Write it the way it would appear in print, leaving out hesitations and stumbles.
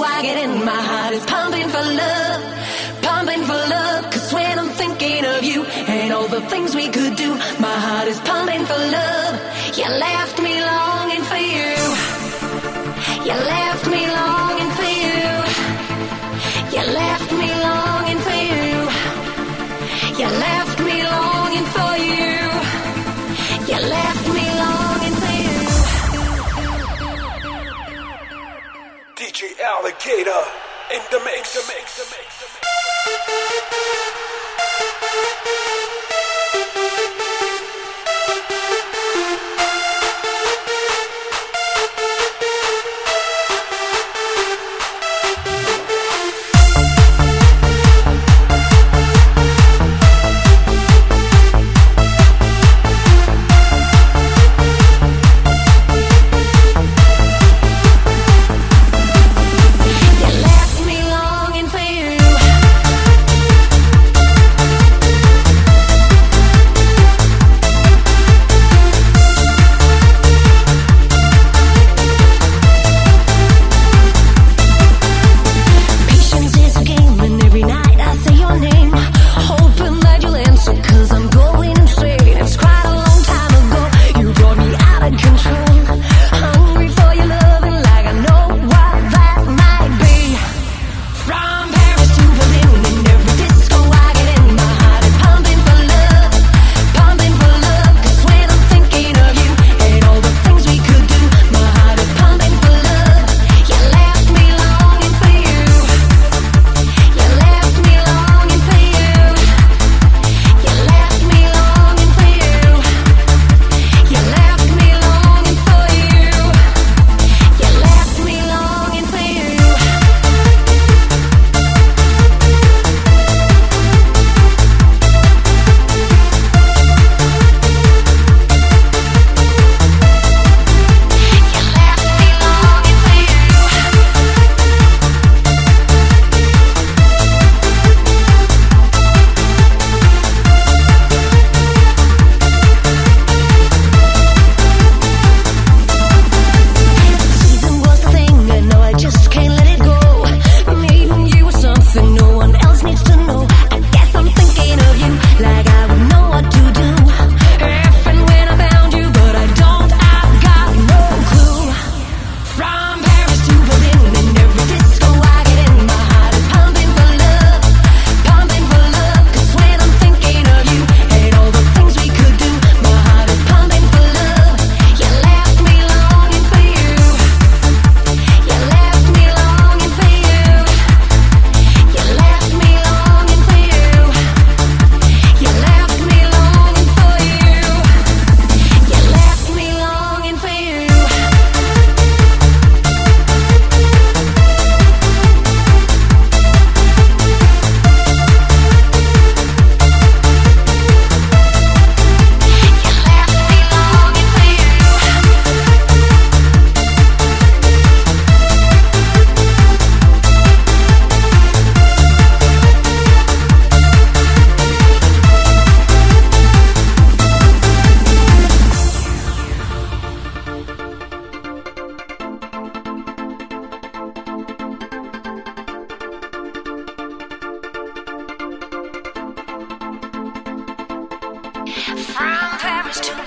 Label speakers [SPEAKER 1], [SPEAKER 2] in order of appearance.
[SPEAKER 1] I get in, my heart is pumping for love, pumping for love. Cause when I'm thinking of you and all the things we could do, my heart is pumping for love. You left me longing for you. You left me longing for you. You left me longing for you. You left me longing for you. You left me longing for you.
[SPEAKER 2] DJ Alligator in the mix, the mix, the mix, the mix.
[SPEAKER 1] From Paris to